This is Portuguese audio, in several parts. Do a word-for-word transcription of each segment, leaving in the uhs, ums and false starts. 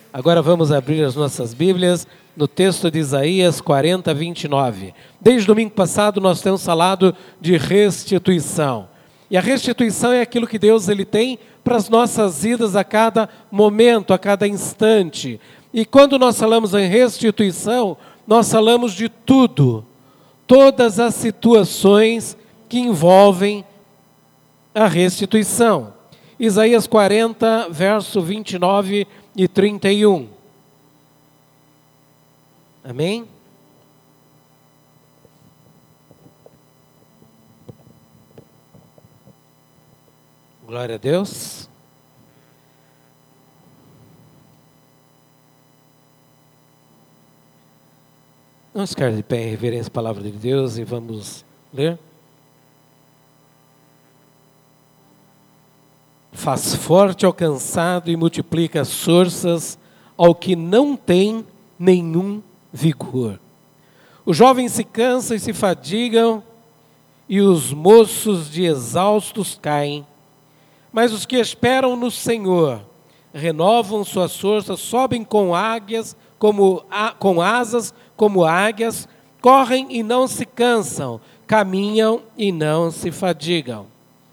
Agora vamos abrir as nossas Bíblias no texto de Isaías quarenta, vinte e nove. Desde o domingo passado nós temos falado de restituição. E a restituição é aquilo que Deus ele tem para as nossas vidas a cada momento, a cada instante. E quando nós falamos em restituição, nós falamos de tudo, todas as situações que envolvem a restituição. Isaías quarenta, verso vinte e nove e trinta e um. Amém? Glória a Deus. Vamos ficar de pé em reverência à palavra de Deus e vamos ler. Faz forte ao cansado e multiplica as forças ao que não tem nenhum vigor. Os jovens se cansam e se fadigam, e os moços de exaustos caem. Mas os que esperam no Senhor renovam suas forças, sobem com águias, como, com asas como águias, correm e não se cansam, caminham e não se fadigam.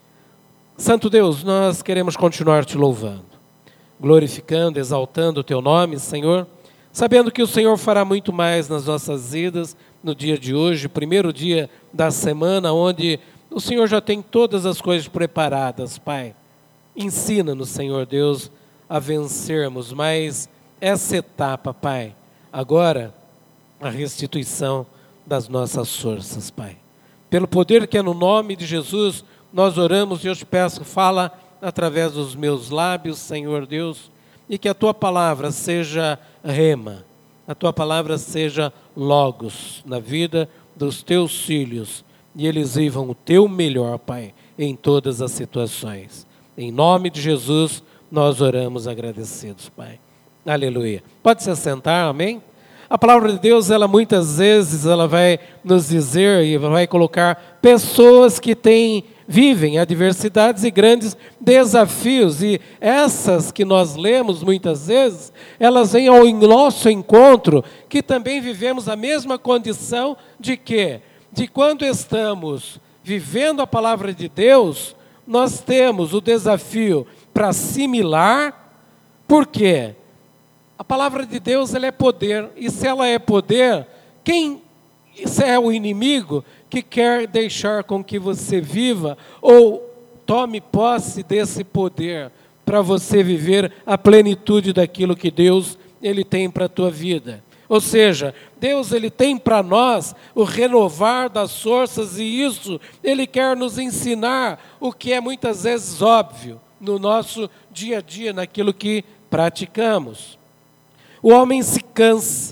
Santo Deus, nós queremos continuar te louvando, glorificando, exaltando o teu nome, Senhor, sabendo que o Senhor fará muito mais nas nossas vidas no dia de hoje, primeiro dia da semana, onde o Senhor já tem todas as coisas preparadas, Pai. Ensina-nos, Senhor Deus, a vencermos mais essa etapa, Pai. Agora, a restituição das nossas forças, Pai. Pelo poder que é no nome de Jesus, nós oramos e eu te peço, fala através dos meus lábios, Senhor Deus, e que a tua palavra seja rema, a tua palavra seja logos na vida dos teus filhos, e eles vivam o teu melhor, Pai, em todas as situações. Em nome de Jesus, nós oramos agradecidos, Pai. Aleluia. Pode se assentar, amém? A palavra de Deus, ela muitas vezes, ela vai nos dizer e vai colocar pessoas que têm, vivem adversidades e grandes desafios. E essas que nós lemos muitas vezes, elas vêm ao nosso encontro, que também vivemos a mesma condição de quê? De quando estamos vivendo a palavra de Deus, nós temos o desafio para assimilar. Por quê? A palavra de Deus, ela é poder, e se ela é poder, quem é o inimigo que quer deixar com que você viva ou tome posse desse poder para você viver a plenitude daquilo que Deus ele tem para a tua vida? Ou seja, Deus ele tem para nós o renovar das forças, e isso Ele quer nos ensinar o que é muitas vezes óbvio no nosso dia a dia, naquilo que praticamos. O homem se cansa,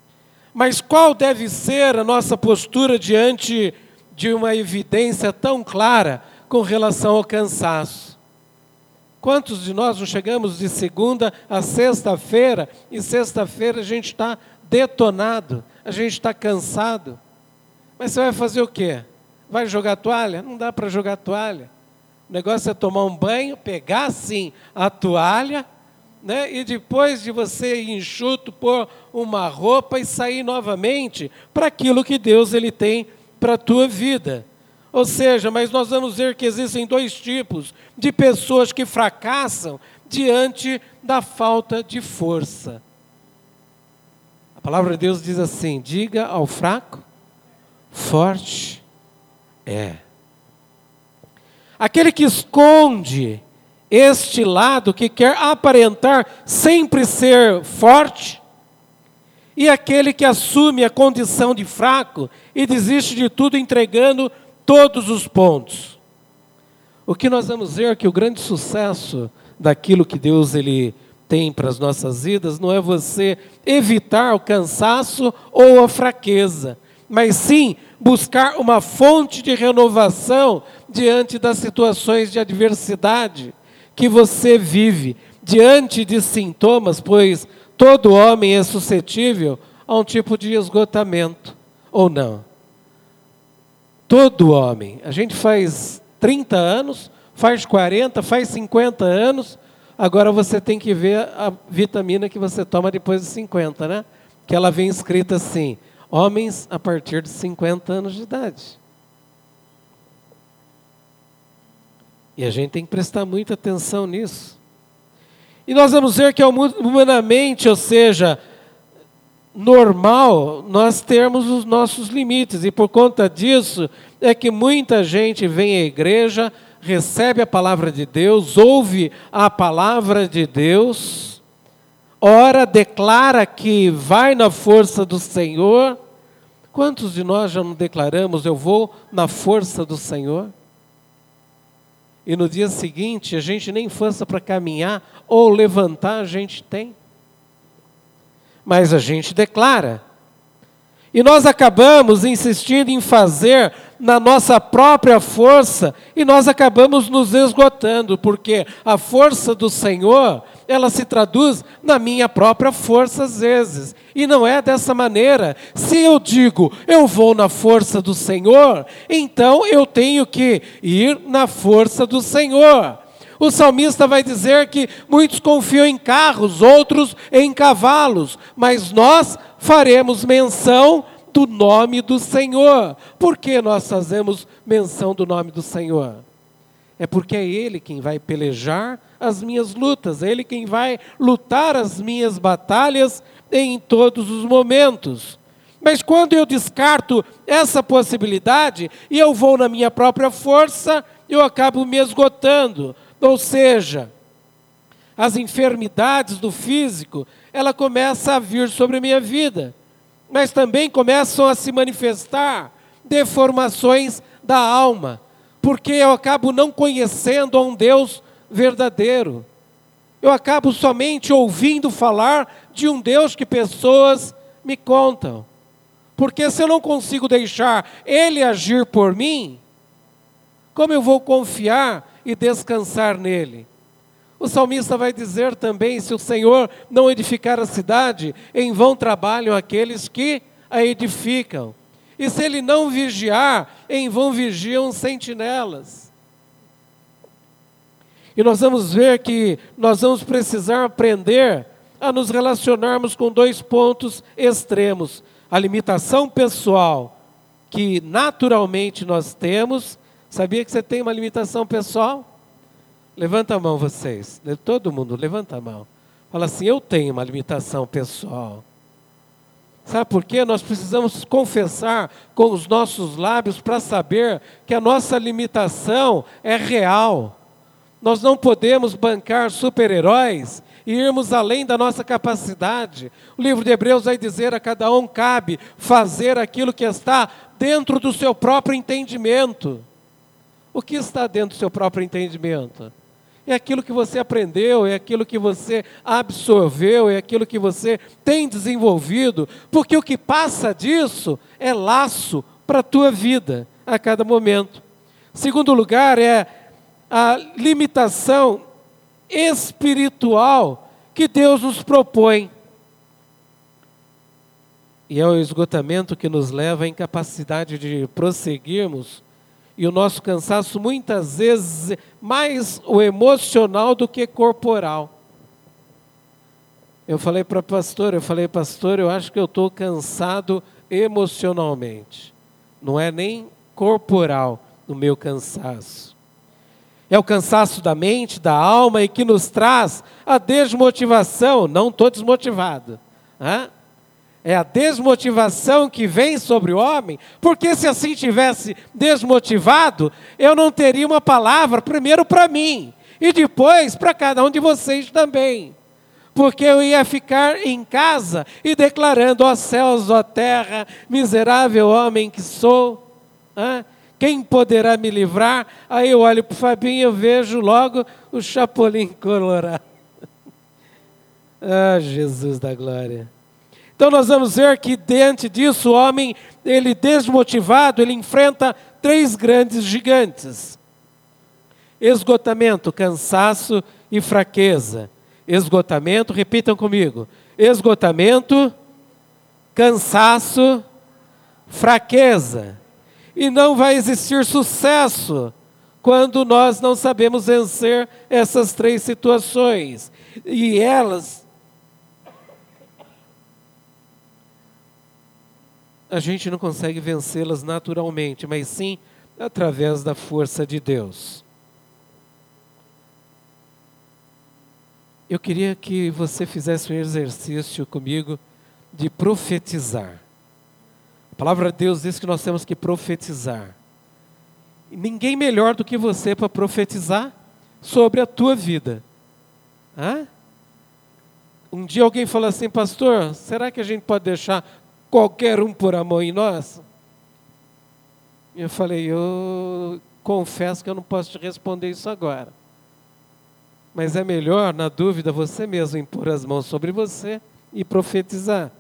mas qual deve ser a nossa postura diante de uma evidência tão clara com relação ao cansaço? Quantos de nós não chegamos de segunda a sexta-feira, e sexta-feira a gente está detonado, a gente está cansado, mas você vai fazer o quê? Vai jogar toalha? Não dá para jogar toalha. O negócio é tomar um banho, pegar sim a toalha, né? E depois de você ir enxuto, pôr uma roupa e sair novamente para aquilo que Deus ele tem para a tua vida. Ou seja, mas nós vamos ver que existem dois tipos de pessoas que fracassam diante da falta de força. A palavra de Deus diz assim: diga ao fraco, forte é. Aquele que esconde este lado, que quer aparentar sempre ser forte, e aquele que assume a condição de fraco e desiste de tudo, entregando todos os pontos. O que nós vamos ver é que o grande sucesso daquilo que Deus ele tem para as nossas vidas não é você evitar o cansaço ou a fraqueza, mas sim buscar uma fonte de renovação diante das situações de adversidade que você vive, diante de sintomas, pois todo homem é suscetível a um tipo de esgotamento, ou não? Todo homem. A gente faz trinta anos, faz quarenta, faz cinquenta anos, Agora você tem que ver a vitamina que você toma depois dos cinquenta, né? Que ela vem escrita assim, homens a partir de cinquenta anos de idade. E a gente tem que prestar muita atenção nisso. E nós vamos ver que humanamente, ou seja, normal, nós termos os nossos limites. E por conta disso, é que muita gente vem à igreja, recebe a palavra de Deus, ouve a palavra de Deus, ora, declara que vai na força do Senhor. Quantos de nós já não declaramos, eu vou na força do Senhor? E no dia seguinte, a gente nem força para caminhar ou levantar a gente tem. Mas a gente declara. E nós acabamos insistindo em fazer na nossa própria força e nós acabamos nos esgotando, porque a força do Senhor, ela se traduz na minha própria força às vezes. E não é dessa maneira. Se eu digo, eu vou na força do Senhor, então eu tenho que ir na força do Senhor. O salmista vai dizer que muitos confiam em carros, outros em cavalos, mas nós faremos menção do nome do Senhor. Por que nós fazemos menção do nome do Senhor? É porque é Ele quem vai pelejar as minhas lutas, é Ele quem vai lutar as minhas batalhas em todos os momentos. Mas quando eu descarto essa possibilidade e eu vou na minha própria força, eu acabo me esgotando. Ou seja, as enfermidades do físico, ela começa a vir sobre a minha vida, mas também começam a se manifestar deformações da alma, porque eu acabo não conhecendo a um Deus verdadeiro. Eu acabo somente ouvindo falar de um Deus que pessoas me contam. Porque se eu não consigo deixar Ele agir por mim, como eu vou confiar e descansar nele? O salmista vai dizer também, se o Senhor não edificar a cidade, em vão trabalham aqueles que a edificam. E se Ele não vigiar, em vão vigiam os sentinelas. E nós vamos ver que nós vamos precisar aprender a nos relacionarmos com dois pontos extremos. A limitação pessoal, que naturalmente nós temos. Sabia que você tem uma limitação pessoal? Levanta a mão vocês, todo mundo, levanta a mão. Fala assim, eu tenho uma limitação pessoal. Sabe por quê? Nós precisamos confessar com os nossos lábios para saber que a nossa limitação é real. Nós não podemos bancar super-heróis e irmos além da nossa capacidade. O livro de Hebreus vai dizer, a cada um cabe fazer aquilo que está dentro do seu próprio entendimento. O que está dentro do seu próprio entendimento? É aquilo que você aprendeu, é aquilo que você absorveu, é aquilo que você tem desenvolvido, porque o que passa disso é laço para a tua vida a cada momento. Segundo lugar, é a limitação espiritual que Deus nos propõe. E é o esgotamento que nos leva à incapacidade de prosseguirmos. E o nosso cansaço muitas vezes mais o emocional do que corporal. Eu falei para a pastora, eu falei, pastor, eu acho que eu estou cansado emocionalmente. Não é nem corporal o meu cansaço. É o cansaço da mente, da alma e que nos traz a desmotivação. Não estou desmotivado. Hã? É a desmotivação que vem sobre o homem, porque se assim tivesse desmotivado, eu não teria uma palavra, primeiro para mim, e depois para cada um de vocês também. Porque eu ia ficar em casa e declarando, ó céus, ó terra, miserável homem que sou, hã? Quem poderá me livrar? Aí eu olho para o Fabinho e eu vejo logo o Chapolin Colorado. Ah, Jesus da glória. Então nós vamos ver que diante disso o homem, ele desmotivado, ele enfrenta três grandes gigantes. Esgotamento, cansaço e fraqueza. Esgotamento, repitam comigo. Esgotamento, cansaço, fraqueza. E não vai existir sucesso quando nós não sabemos vencer essas três situações. E elas, a gente não consegue vencê-las naturalmente, mas sim através da força de Deus. Eu queria que você fizesse um exercício comigo de profetizar. A palavra de Deus diz que nós temos que profetizar. E ninguém melhor do que você para profetizar sobre a tua vida. Hã? Um dia alguém falou assim: pastor, será que a gente pode deixar qualquer um pôr a mão em nós? Eu falei: eu confesso que eu não posso te responder isso agora. Mas é melhor, na dúvida, você mesmo impor as mãos sobre você e profetizar.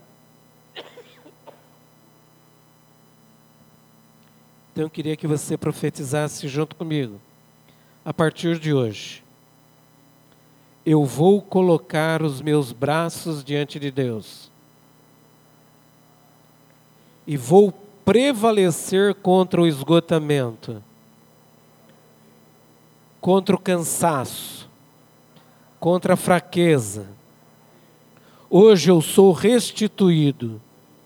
Então eu queria que você profetizasse junto comigo. A partir de hoje, eu vou colocar os meus braços diante de Deus e vou prevalecer contra o esgotamento, contra o cansaço, contra a fraqueza. Hoje eu sou restituído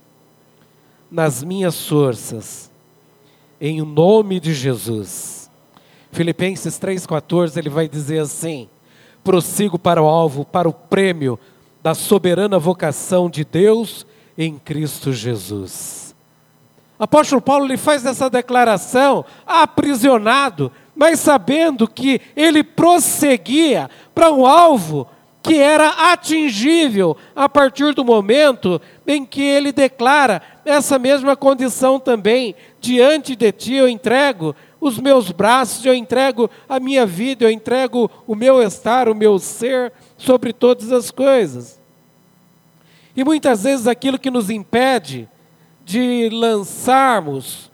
nas minhas forças, em nome de Jesus. Filipenses três, quatorze, ele vai dizer assim: prossigo para o alvo, para o prêmio da soberana vocação de Deus em Cristo Jesus. O apóstolo Paulo, ele faz essa declaração aprisionado, mas sabendo que ele prosseguia para um alvo que era atingível a partir do momento em que ele declara essa mesma condição também: diante de ti eu entrego os meus braços, eu entrego a minha vida, eu entrego o meu estar, o meu ser sobre todas as coisas. E muitas vezes aquilo que nos impede de lançarmos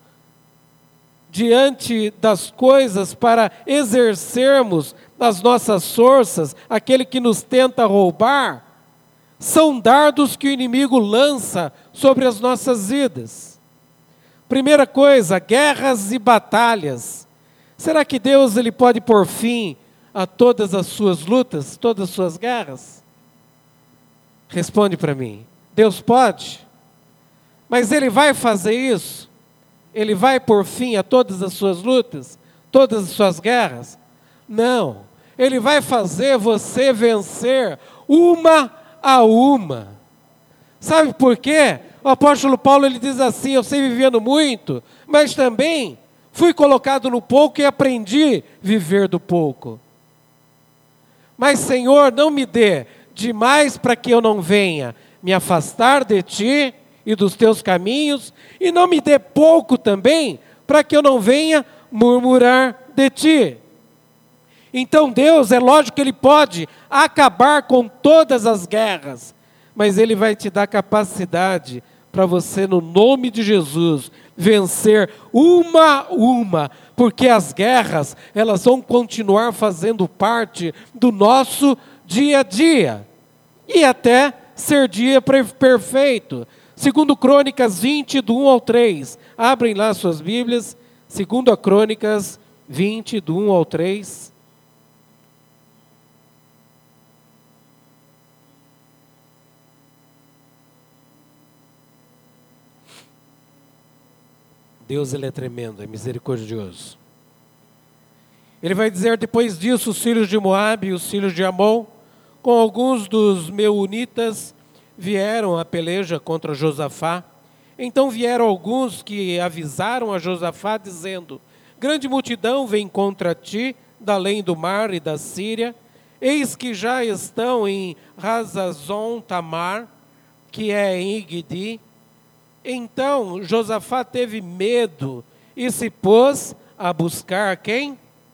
diante das coisas para exercermos as nossas forças, aquele que nos tenta roubar, são dardos que o inimigo lança sobre as nossas vidas. Primeira coisa, guerras e batalhas. Será que Deus ele pode pôr fim a todas as suas lutas, todas as suas guerras? Responde para mim. Deus pode? Mas Ele vai fazer isso? Ele vai pôr fim a todas as suas lutas, todas as suas guerras? Não. Ele vai fazer você vencer uma a uma. Sabe por quê? O apóstolo Paulo ele diz assim: eu sei viver no muito, mas também fui colocado no pouco e aprendi a viver do pouco. Mas Senhor, não me dê demais para que eu não venha me afastar de Ti e dos Teus caminhos, e não me dê pouco também para que eu não venha murmurar de Ti. Então Deus, é lógico que Ele pode acabar com todas as guerras, mas Ele vai te dar capacidade para você, no nome de Jesus, vencer uma a uma, porque as guerras, elas vão continuar fazendo parte do nosso dia a dia, e até ser dia perfeito. Segundo Crônicas vinte, do um ao três, abrem lá suas Bíblias, Segundo Crônicas vinte, do um ao três. Deus ele é tremendo, é misericordioso. Ele vai dizer: depois disso, os filhos de Moabe e os filhos de Amon, com alguns dos meunitas, vieram à peleja contra Josafá. Então vieram alguns que avisaram a Josafá, dizendo: grande multidão vem contra ti, da além do mar e da Síria. Eis que já estão em Hazazon Tamar, que é em Igdi. Então Josafá teve medo e se pôs a buscar quem?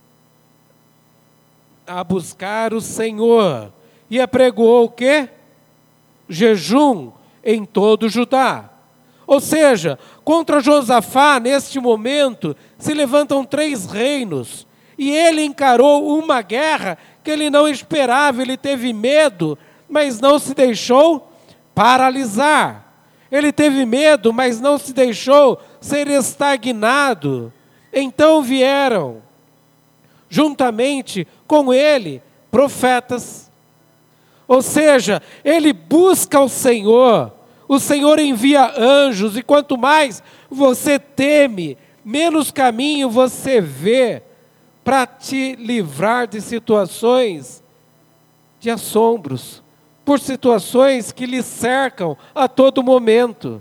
A buscar o Senhor. E apregoou o quê? Jejum em todo Judá. Ou seja, contra Josafá, neste momento, se levantam três reinos. E ele encarou uma guerra que ele não esperava, ele teve medo, mas não se deixou paralisar. Ele teve medo, mas não se deixou ser estagnado. Então vieram juntamente com ele, profetas. Ou seja, ele busca o Senhor, o Senhor envia anjos, e quanto mais você teme, menos caminho você vê para te livrar de situações de assombros, por situações que lhe cercam a todo momento.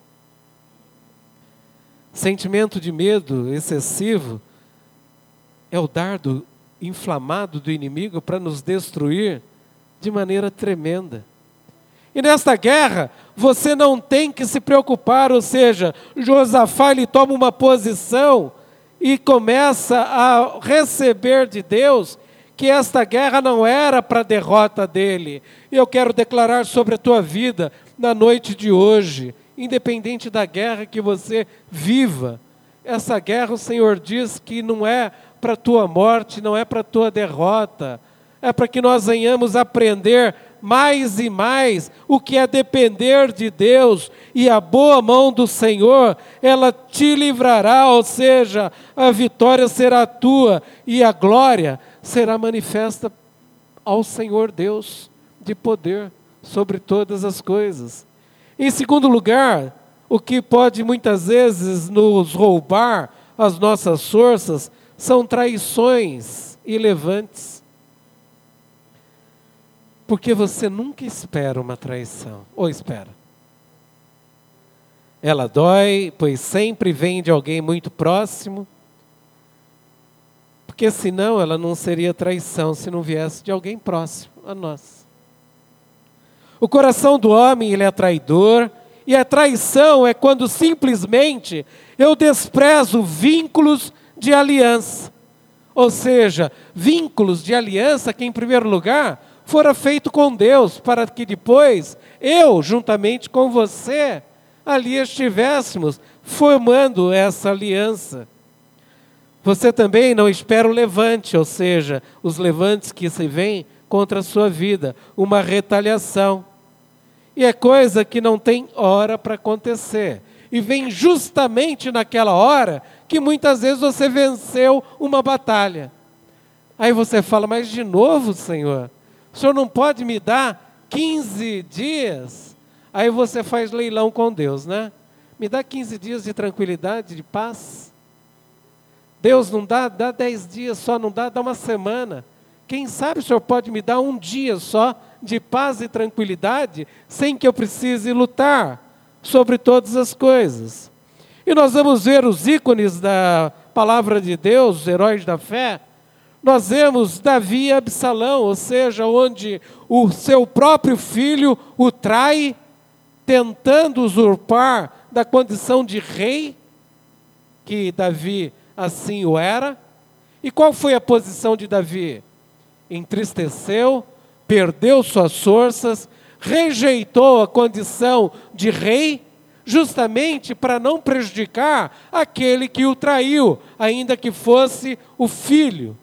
Sentimento de medo excessivo é o dardo inflamado do inimigo para nos destruir de maneira tremenda. E nesta guerra, você não tem que se preocupar, ou seja, Josafá ele toma uma posição e começa a receber de Deus que esta guerra não era para a derrota dele. E eu quero declarar sobre a tua vida na noite de hoje, independente da guerra que você viva, essa guerra o Senhor diz que não é para a tua morte, não é para a tua derrota, é para que nós venhamos aprender mais e mais o que é depender de Deus, e a boa mão do Senhor, ela te livrará, ou seja, a vitória será tua, e a glória será manifesta ao Senhor Deus, de poder sobre todas as coisas. Em segundo lugar, o que pode muitas vezes nos roubar as nossas forças, são traições e levantes. Porque você nunca espera uma traição, ou espera? Ela dói, pois sempre vem de alguém muito próximo, porque senão ela não seria traição se não viesse de alguém próximo a nós. O coração do homem, ele é traidor, e a traição é quando simplesmente eu desprezo vínculos de aliança. Ou seja, vínculos de aliança que em primeiro lugar fora feito com Deus, para que depois eu, juntamente com você, ali estivéssemos formando essa aliança. Você também não espera o levante, ou seja, os levantes que se vêm contra a sua vida, uma retaliação. E é coisa que não tem hora para acontecer. E vem justamente naquela hora que muitas vezes você venceu uma batalha. Aí você fala, mas de novo, Senhor, o Senhor não pode me dar quinze dias? Aí você faz leilão com Deus, né? Me dá quinze dias de tranquilidade, de paz. Deus não dá, dá dez dias só, não dá, dá uma semana. Quem sabe o Senhor pode me dar um dia só de paz e tranquilidade, sem que eu precise lutar sobre todas as coisas. E nós vamos ver os ícones da palavra de Deus, os heróis da fé. Nós vemos Davi e Absalão, ou seja, onde o seu próprio filho o trai, tentando usurpar da condição de rei, que Davi assim o era. E qual foi a posição de Davi? Entristeceu, perdeu suas forças, rejeitou a condição de rei, justamente para não prejudicar aquele que o traiu, ainda que fosse o filho.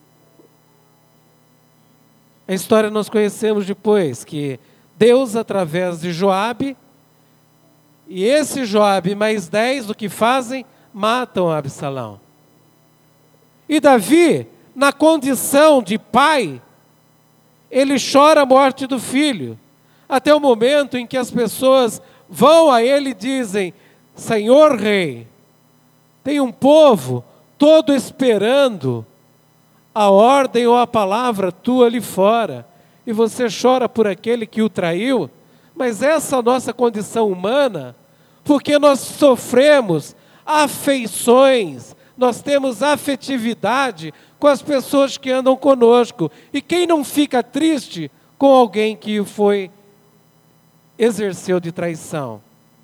A história nós conhecemos depois, que Deus, através de Joabe, e esse Joabe mais dez, o que fazem? Matam Absalão. E Davi, na condição de pai, ele chora a morte do filho, até o momento em que as pessoas vão a ele e dizem, Senhor rei, tem um povo todo esperando a ordem ou a palavra tua ali fora, e você chora por aquele que o traiu. Mas essa nossa condição humana, porque nós sofremos afeições, nós temos afetividade com as pessoas que andam conosco, e quem não fica triste com alguém que foi, exerceu de traição?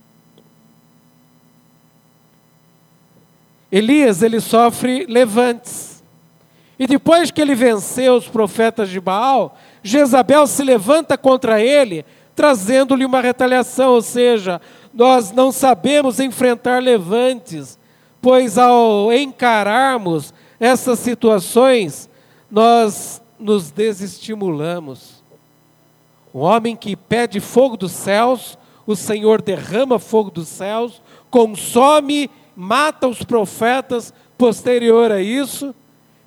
Elias, ele sofre levantes. E depois que ele venceu os profetas de Baal, Jezabel se levanta contra ele, trazendo-lhe uma retaliação, ou seja, nós não sabemos enfrentar levantes, pois ao encararmos essas situações, nós nos desestimulamos. O homem que pede fogo dos céus, o Senhor derrama fogo dos céus, consome, mata os profetas posterior a isso.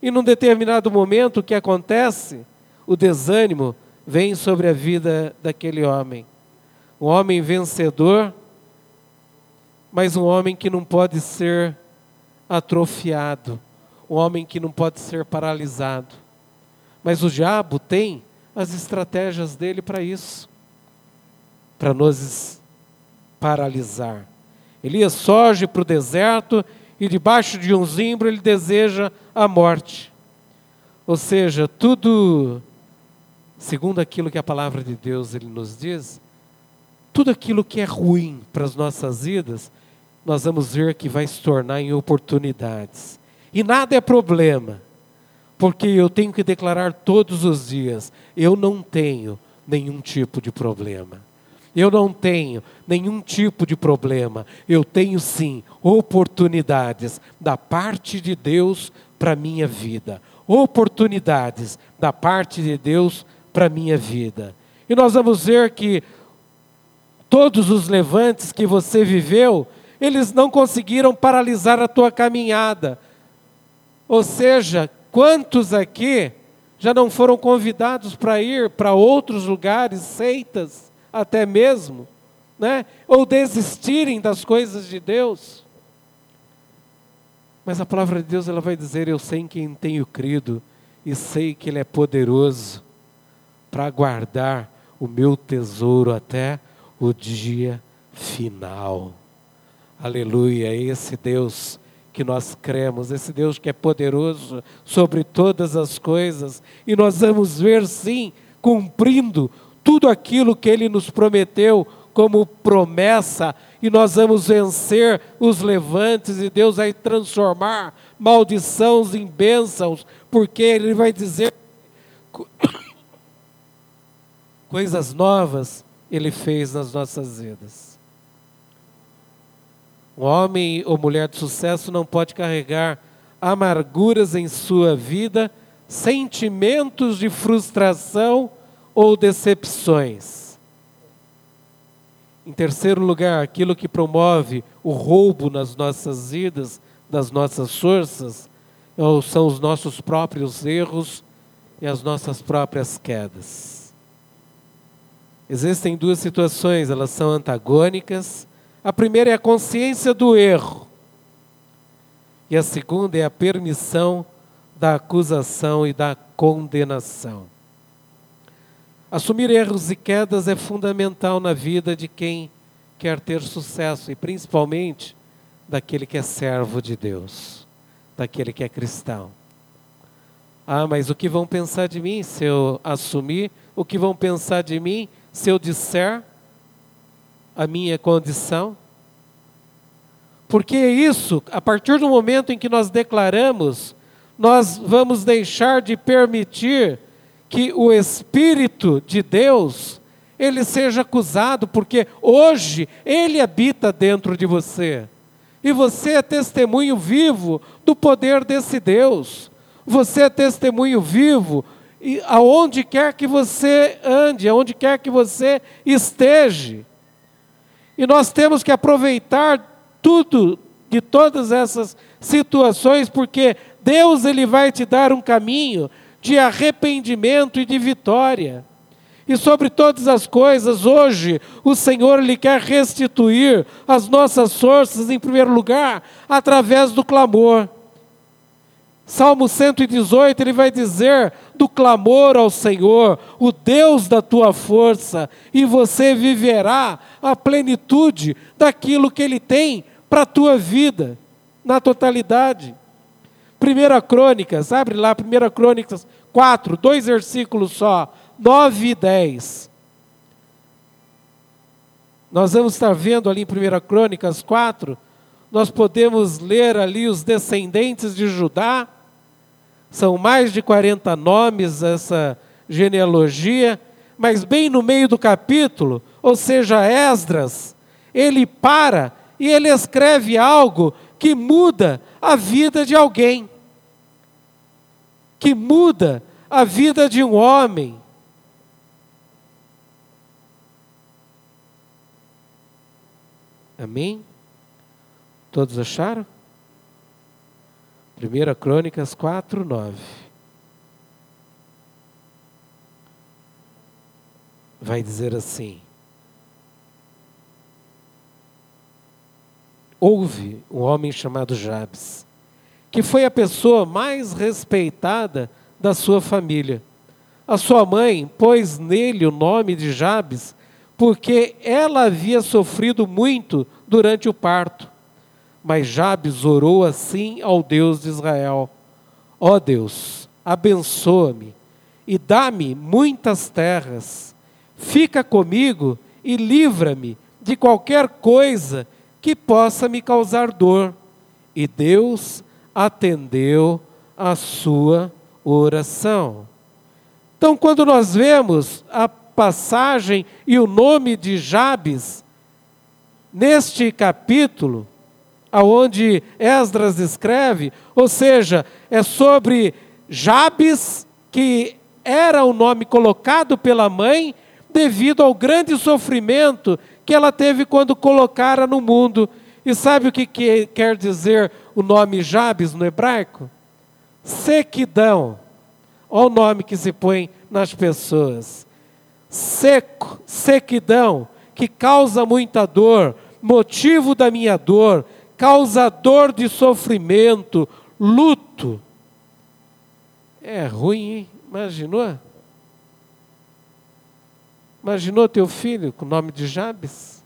E num determinado momento, o que acontece? O desânimo vem sobre a vida daquele homem. Um homem vencedor, mas um homem que não pode ser atrofiado. Um homem que não pode ser paralisado. Mas o diabo tem as estratégias dele para isso. Para nos paralisar. Elias foge para o deserto e debaixo de um zimbro ele deseja a morte. Ou seja, tudo, segundo aquilo que a palavra de Deus ele nos diz, tudo aquilo que é ruim para as nossas vidas, nós vamos ver que vai se tornar em oportunidades. E nada é problema, porque eu tenho que declarar todos os dias, eu não tenho nenhum tipo de problema. Eu não tenho nenhum tipo de problema. Eu tenho sim oportunidades da parte de Deus para a minha vida. Oportunidades da parte de Deus para a minha vida. E nós vamos ver que todos os levantes que você viveu, eles não conseguiram paralisar a tua caminhada. Ou seja, quantos aqui já não foram convidados para ir para outros lugares, seitas, até mesmo, né? Ou desistirem das coisas de Deus. Mas a palavra de Deus ela vai dizer, eu sei em quem tenho crido e sei que Ele é poderoso para guardar o meu tesouro até o dia final. Aleluia, esse Deus que nós cremos, esse Deus que é poderoso sobre todas as coisas, e nós vamos ver sim, cumprindo tudo aquilo que Ele nos prometeu como promessa, e nós vamos vencer os levantes, e Deus vai transformar maldições em bênçãos, porque Ele vai dizer coisas novas Ele fez nas nossas vidas. Um homem ou mulher de sucesso não pode carregar amarguras em sua vida, sentimentos de frustração ou decepções. Em terceiro lugar, aquilo que promove o roubo nas nossas vidas, das nossas forças, são os nossos próprios erros e as nossas próprias quedas. Existem duas situações, elas são antagônicas. A primeira é a consciência do erro. E a segunda é a permissão da acusação e da condenação. Assumir erros e quedas é fundamental na vida de quem quer ter sucesso, e principalmente daquele que é servo de Deus, daquele que é cristão. Ah, mas o que vão pensar de mim se eu assumir? O que vão pensar de mim se eu disser a minha condição? Porque isso, a partir do momento em que nós declaramos, nós vamos deixar de permitir que o Espírito de Deus, ele seja acusado, porque hoje ele habita dentro de você. E você é testemunho vivo do poder desse Deus. Você é testemunho vivo e aonde quer que você ande, aonde quer que você esteja. E nós temos que aproveitar tudo de todas essas situações, porque Deus ele vai te dar um caminho de arrependimento e de vitória. E sobre todas as coisas, hoje, o Senhor ele quer restituir as nossas forças, em primeiro lugar, através do clamor. Salmo cento e dezoito, ele vai dizer, do clamor ao Senhor, o Deus da tua força, e você viverá a plenitude daquilo que Ele tem para a tua vida, na totalidade. Primeira Crônicas, abre lá, Primeira Crônicas quatro, dois versículos só, nove e dez. Nós vamos estar vendo ali em Primeira Crônicas quatro, nós podemos ler ali os descendentes de Judá, são mais de quarenta nomes essa genealogia, mas bem no meio do capítulo, ou seja, Esdras, ele para e ele escreve algo que muda a vida de alguém, que muda a vida de um homem. Amém? Todos acharam? Primeira Crônicas quatro, nove. Vai dizer assim: houve um homem chamado Jabes, que foi a pessoa mais respeitada da sua família. A sua mãe pôs nele o nome de Jabes, porque ela havia sofrido muito durante o parto. Mas Jabes orou assim ao Deus de Israel: ó Deus, abençoa-me e dá-me muitas terras. Fica comigo e livra-me de qualquer coisa que possa me causar dor. E Deus atendeu a sua oração. Então, quando nós vemos a passagem e o nome de Jabes, neste capítulo, aonde Esdras escreve, ou seja, é sobre Jabes, que era o nome colocado pela mãe, devido ao grande sofrimento que ela teve quando colocara no mundo. E sabe o que, que quer dizer o nome Jabes no hebraico? Sequidão. Olha o nome que se põe nas pessoas. Seco, sequidão, que causa muita dor, motivo da minha dor, causador de sofrimento, luto. É ruim, hein? Imaginou? Imaginou teu filho com o nome de Jabes?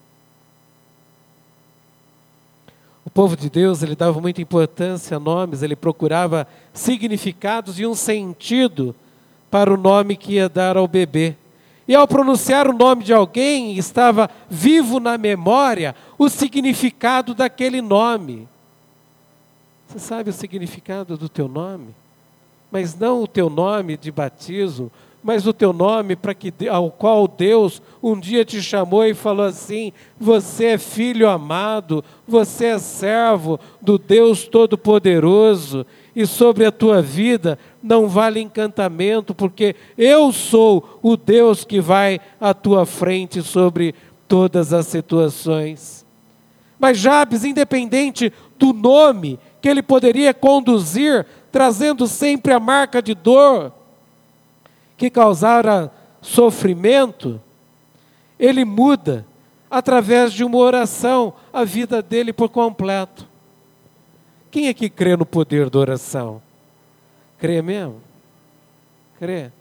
O povo de Deus, ele dava muita importância a nomes, ele procurava significados e um sentido para o nome que ia dar ao bebê. E ao pronunciar o nome de alguém, estava vivo na memória o significado daquele nome. Você sabe o significado do teu nome? Mas não o teu nome de batismo, mas o teu nome para que, ao qual Deus um dia te chamou e falou assim: você é filho amado, você é servo do Deus Todo-Poderoso, e sobre a tua vida não vale encantamento, porque eu sou o Deus que vai à tua frente sobre todas as situações. Mas Jabes, independente do nome que ele poderia conduzir, trazendo sempre a marca de dor, que causara sofrimento, ele muda, através de uma oração, a vida dele por completo. Quem é que crê no poder da oração? Crê mesmo? Crê?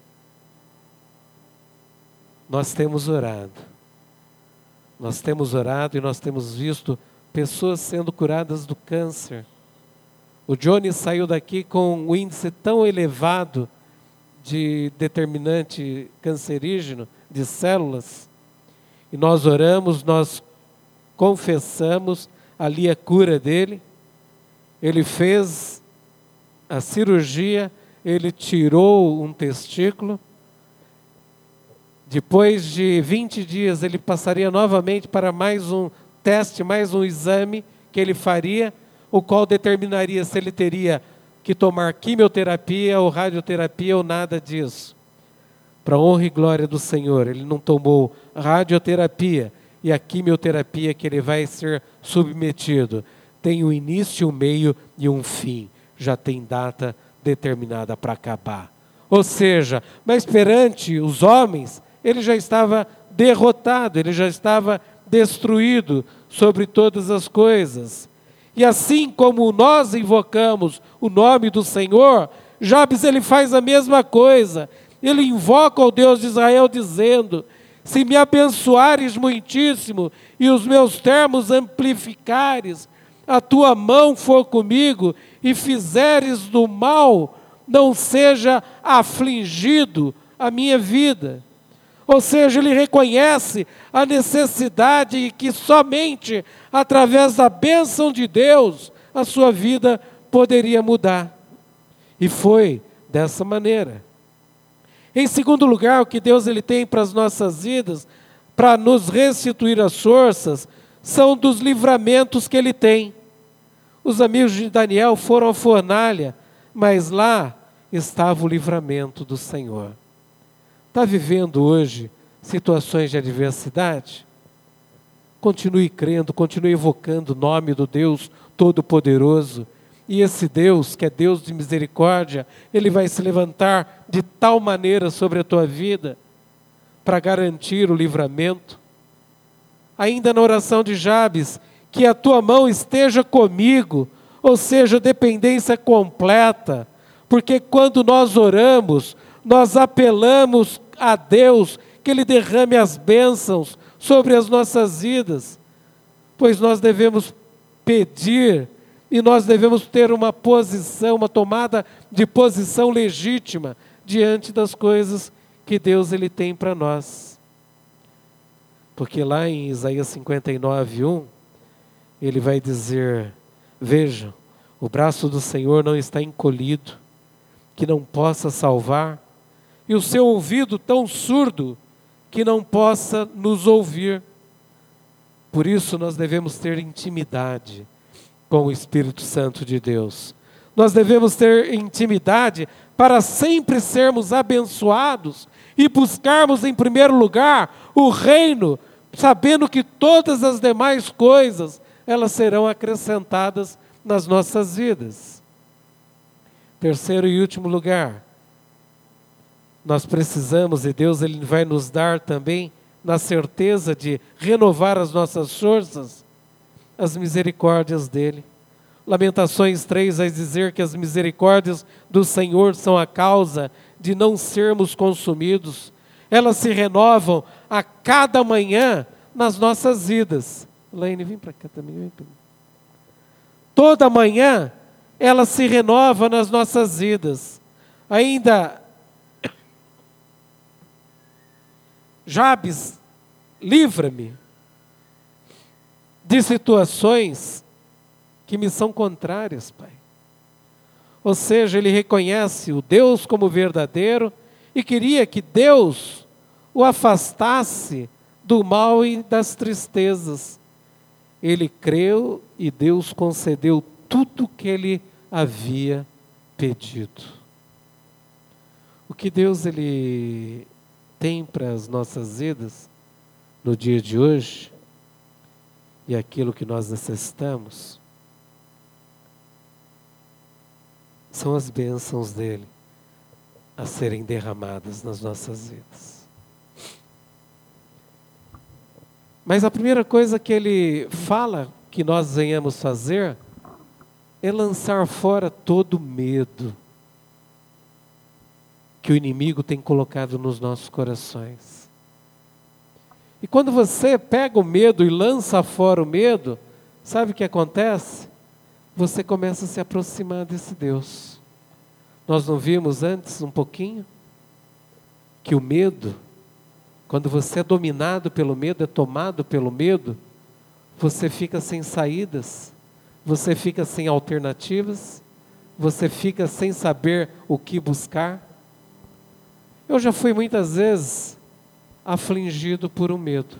Nós temos orado. Nós temos orado e nós temos visto pessoas sendo curadas do câncer. O Johnny saiu daqui com um índice tão elevado de determinante cancerígeno, de células, e nós oramos, nós confessamos ali a cura dele. Ele fez a cirurgia, ele tirou um testículo. Depois de vinte dias, ele passaria novamente para mais um teste, mais um exame que ele faria, o qual determinaria se ele teria que tomar quimioterapia ou radioterapia ou nada disso. Para a honra e glória do Senhor, ele não tomou radioterapia, e a quimioterapia que ele vai ser submetido tem um início, um meio e um fim. Já tem data determinada para acabar. Ou seja, mas perante os homens, ele já estava derrotado, ele já estava destruído sobre todas as coisas. E assim como nós invocamos o nome do Senhor, Jabes ele faz a mesma coisa. Ele invoca o Deus de Israel dizendo: se me abençoares muitíssimo e os meus termos amplificares, a tua mão for comigo e fizeres do mal, não seja afligido a minha vida. Ou seja, ele reconhece a necessidade e que somente através da bênção de Deus a sua vida poderia mudar. E foi dessa maneira. Em segundo lugar, o que Deus ele tem para as nossas vidas, para nos restituir as forças, são dos livramentos que ele tem. Os amigos de Daniel foram à fornalha, mas lá estava o livramento do Senhor. Está vivendo hoje situações de adversidade? Continue crendo, continue evocando o nome do Deus Todo-Poderoso, E esse Deus, que é Deus de misericórdia, Ele vai se levantar de tal maneira sobre a tua vida, para garantir o livramento. Ainda na oração de Jabes, que a tua mão esteja comigo, ou seja, dependência completa, porque quando nós oramos, nós apelamos a Deus, que Ele derrame as bênçãos sobre as nossas vidas, pois nós devemos pedir, e nós devemos ter uma posição, uma tomada de posição legítima, diante das coisas que Deus Ele tem para nós. Porque lá em Isaías cinquenta e nove, um, Ele vai dizer, vejam, o braço do Senhor não está encolhido, que não possa salvar, e o seu ouvido tão surdo, que não possa nos ouvir. Por isso nós devemos ter intimidade com o Espírito Santo de Deus. Nós devemos ter intimidade para sempre sermos abençoados e buscarmos em primeiro lugar o reino, sabendo que todas as demais coisas, elas serão acrescentadas nas nossas vidas. Terceiro e último lugar, nós precisamos, e Deus Ele vai nos dar também, na certeza de renovar as nossas forças, as misericórdias dEle. Lamentações três vai dizer que as misericórdias do Senhor são a causa de não sermos consumidos. Elas se renovam a cada manhã nas nossas vidas. Laine, vem para cá também. Vem pra... Toda manhã ela se renova nas nossas vidas. Ainda, Jabes, livra-me de situações que me são contrárias, Pai. Ou seja, ele reconhece o Deus como verdadeiro e queria que Deus o afastasse do mal e das tristezas. Ele creu e Deus concedeu tudo o que ele havia pedido. O que Deus ele tem para as nossas vidas no dia de hoje, e aquilo que nós necessitamos, são as bênçãos dele a serem derramadas nas nossas vidas. Mas a primeira coisa que ele fala que nós venhamos fazer é lançar fora todo medo que o inimigo tem colocado nos nossos corações. E quando você pega o medo e lança fora o medo, sabe o que acontece? Você começa a se aproximar desse Deus. Nós não vimos antes um pouquinho? Que o medo, quando você é dominado pelo medo, é tomado pelo medo, você fica sem saídas, você fica sem alternativas, você fica sem saber o que buscar. Eu já fui muitas vezes afligido por um medo.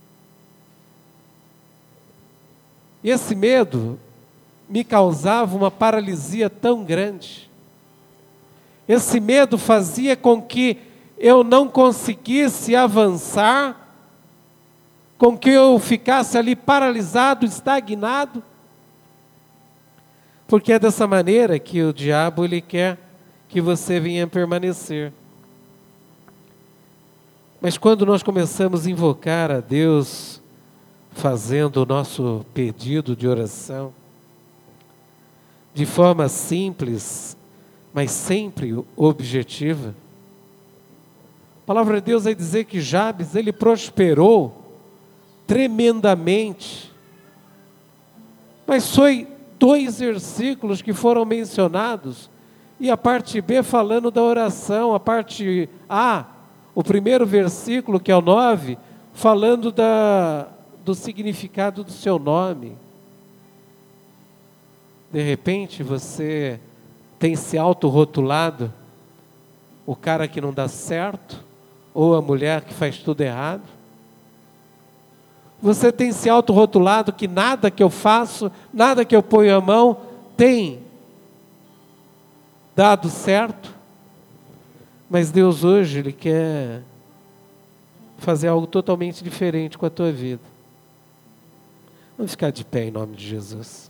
E esse medo me causava uma paralisia tão grande. Esse medo fazia com que eu não conseguisse avançar, com que eu ficasse ali paralisado, estagnado. Porque é dessa maneira que o diabo ele quer que você venha permanecer. Mas quando nós começamos a invocar a Deus, fazendo o nosso pedido de oração, de forma simples, mas sempre objetiva, a palavra de Deus vai dizer que Jabes, ele prosperou tremendamente. Mas foi dois versículos que foram mencionados, e a parte B falando da oração, a parte A, o primeiro versículo, que é o nove, falando da, do significado do seu nome. De repente você tem se autorrotulado o cara que não dá certo, ou a mulher que faz tudo errado. Você tem se autorrotulado que nada que eu faço, nada que eu ponho a mão, tem dado certo. Mas Deus hoje, Ele quer fazer algo totalmente diferente com a tua vida. Vamos ficar de pé em nome de Jesus.